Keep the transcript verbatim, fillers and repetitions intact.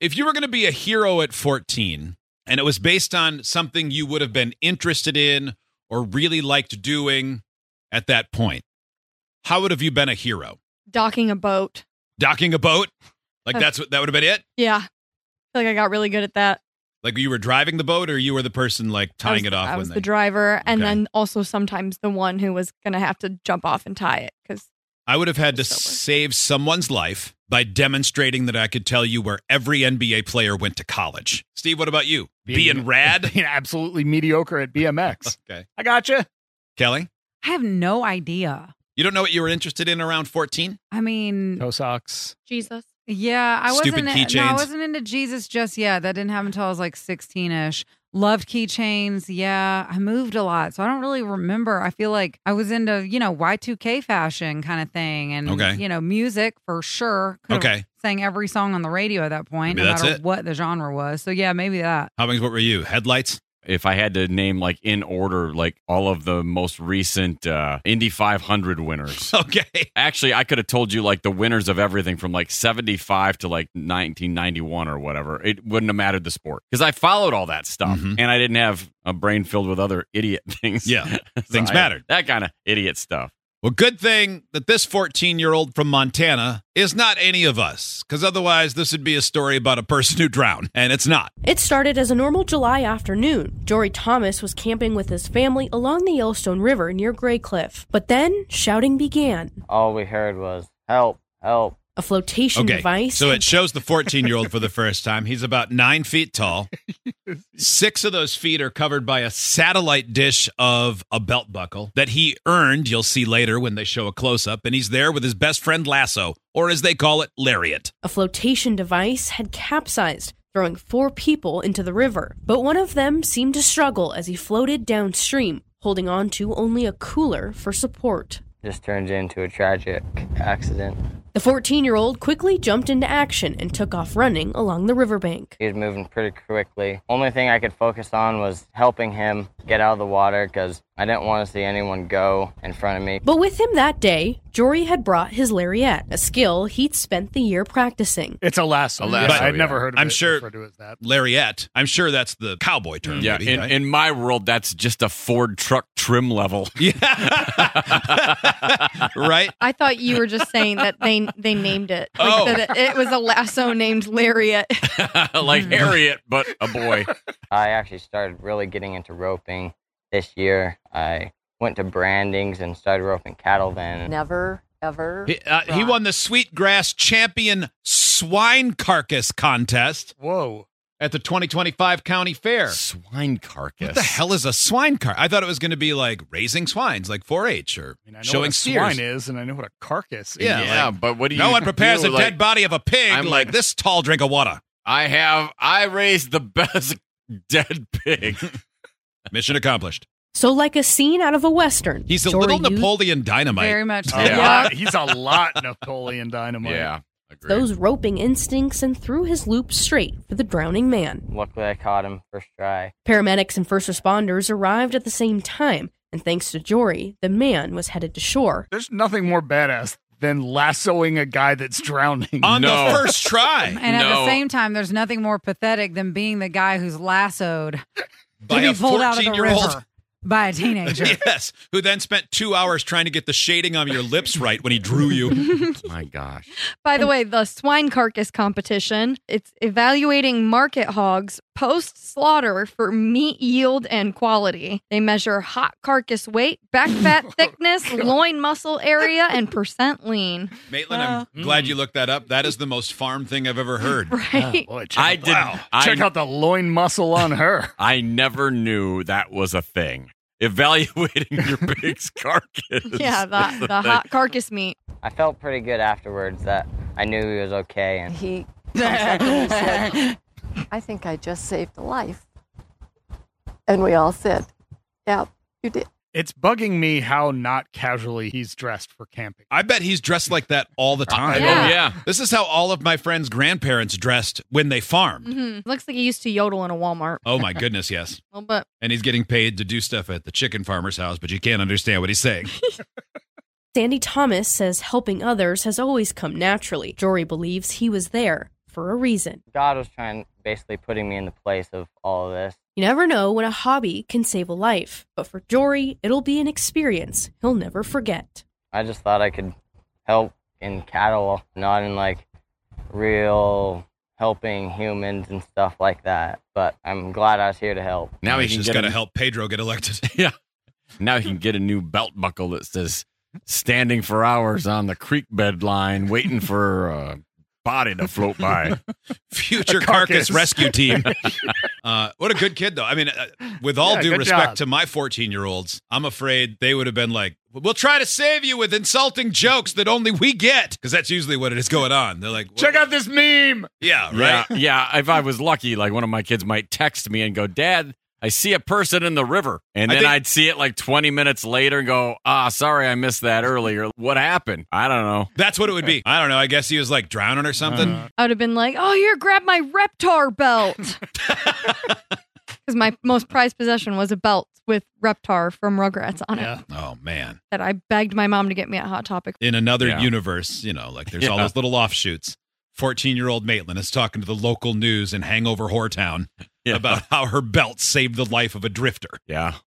If you were going to be a hero at fourteen, and it was based on something you would have been interested in or really liked doing at that point, how would have you been a hero? Docking a boat. Docking a boat? Like that's what that would have been it? Yeah. I feel like I got really good at that. Like you were driving the boat or you were the person like tying was, it off? I when was they... the driver and Okay. then also sometimes the one who was going to have to jump off and tie it because I would have had to Sober. save someone's life by demonstrating that I could tell you where every N B A player went to college. Steve, what about you? Being, Being rad? Being absolutely mediocre at B M X. Okay. I gotcha. Kelly? I have no idea. You don't know what you were interested in around fourteen? I mean, Toe socks. Jesus. yeah, I Stupid wasn't. keychains. No, I wasn't into Jesus just yet. That didn't happen until I was like sixteen-ish. Loved keychains. Yeah, I moved a lot, so I don't really remember. I feel like I was into, you know, Y two K fashion kind of thing, and Okay. you know, music for sure. Could've Okay. sang every song on the radio at that point, Maybe no that's matter it. what the genre was. So yeah, maybe that. Hubbings, what were you? Headlights? If I had to name, like, in order, like, all of the most recent uh, Indy five hundred winners. Okay. Actually, I could have told you, like, the winners of everything from, like, seventy-five to, like, nineteen ninety-one or whatever. It wouldn't have mattered the sport. Because I followed all that stuff, Mhm. and I didn't have a brain filled with other idiot things. Yeah, So things I- mattered. That kind of idiot stuff. Well, good thing that this fourteen-year-old from Montana is not any of us, because otherwise this would be a story about a person who drowned, and it's not. It started as a normal July afternoon. Jory Thomas was camping with his family along the Yellowstone River near Gray Cliff. But then, shouting began. All we heard was, help, help. A flotation Okay, device. so it shows the fourteen-year-old for the first time. He's about nine feet tall. Six of those feet are covered by a satellite dish of a belt buckle that he earned, you'll see later when they show a close-up, and he's there with his best friend Lasso, or as they call it, Lariat. A flotation device had capsized, throwing four people into the river. But one of them seemed to struggle as he floated downstream, holding on to only a cooler for support. Just turned into a tragic accident. The fourteen-year-old quickly jumped into action and took off running along the riverbank. He was moving pretty quickly. Only thing I could focus on was helping him get out of the water because I didn't want to see anyone go in front of me. But with him that day, Jory had brought his lariat, a skill he'd spent the year practicing. It's a lasso. A lasso, But I'd yeah. never heard of I'm it sure- referred to as that. Lariat. I'm sure that's the cowboy term. Yeah, maybe, in, right? in my world, that's just a Ford truck trim level. Yeah. Right? I thought you were just saying that they they named it. Like Oh. that it, it was a lasso named Lariat. Like Harriet, but a boy. I actually started really getting into roping this year. I went to Brandings and started roping cattle then. Never, ever. He, uh, he won the Sweetgrass Champion Swine Carcass Contest Whoa. at the twenty twenty-five County Fair. Swine carcass. What the hell is a swine car? I thought it was going to be like raising swines, like four H or I mean, I know showing what a steers. swine is, and I know what a carcass is. Yeah, Yeah, like, but what do you No one prepares do? a Like, dead body of a pig I'm like like- this tall drink of water. I have, I raised the best dead pig. Mission accomplished. So like a scene out of a Western, He's a Jory little used Napoleon Dynamite. Very much. A so. Yeah. lot- he's a lot Napoleon Dynamite. Yeah, agreed. those roping instincts and threw his loop straight for the drowning man. Luckily, I caught him first try. Paramedics and first responders arrived at the same time, and thanks to Jory, the man was headed to shore. There's nothing more badass than lassoing a guy that's drowning. On No. the first try And at No. the same time, there's nothing more pathetic than being the guy who's lassoed by to a be pulled out of the fourteen-year-old. river by a teenager. Yes, who then spent two hours trying to get the shading on your lips right when he drew you. My gosh. By the way, the swine carcass competition, it's evaluating market hogs post-slaughter for meat yield and quality. They measure hot carcass weight, back fat thickness, loin muscle area, and percent lean. Maitland, I'm glad you looked that up. That is the most farm thing I've ever heard. Right? Boy, check I out- did. wow. I, Check out the loin muscle on her. I never knew that was a thing. Evaluating your pig's carcass. Yeah, was the, a the thing. hot carcass meat. I felt pretty good afterwards that I knew he was okay. And He comes up and he said, I think I just saved a life. And we all said, yeah, you did. It's bugging me how not casually he's dressed for camping. I bet he's dressed like that all the time. Yeah. Oh, yeah. This is how all of my friends' grandparents dressed when they farmed. Mm-hmm. Looks like he used to yodel in a Walmart. Oh, my goodness, yes. A little bit. And he's getting paid to do stuff at the chicken farmer's house, but you can't understand what he's saying. Sandy Thomas says helping others has always come naturally. Jory believes he was there, for a reason. God was trying, basically putting me in the place of all of this. You never know when a hobby can save a life, but for Jory, it'll be an experience he'll never forget. I just thought I could help in cattle, not in like real helping humans and stuff like that. But I'm glad I was here to help. Now he He's can just get got to a, help Pedro get elected. yeah. Now he can get a new belt buckle that says "Standing for hours on the creek bed line, waiting for a body to float by." Future A carcass. carcass. rescue team. Uh, what a good kid, though. I mean, uh, with all Yeah, due good respect job. to my fourteen-year-olds, I'm afraid they would have been like, we'll try to save you with insulting jokes that only we get. Because that's usually what it is going on. They're like, Check out this meme. Yeah, right? Yeah, yeah. If I was lucky, like one of my kids might text me and go, "Dad, I see a person in the river," and I then think- I'd see it like twenty minutes later and go, "Ah, sorry, I missed that earlier. What happened? I don't know." That's what it would be. I don't know. I guess he was like drowning or something. Uh, I would have been like, oh, here, grab my Reptar belt. Because my most prized possession was a belt with Reptar from Rugrats on it yeah. Oh, man. that I begged my mom to get me at Hot Topic. In another Yeah. universe, you know, like there's all Yeah. those little offshoots. fourteen-year-old Maitland is talking to the local news in Hangover Whoretown Yeah. about how her belt saved the life of a drifter. Yeah.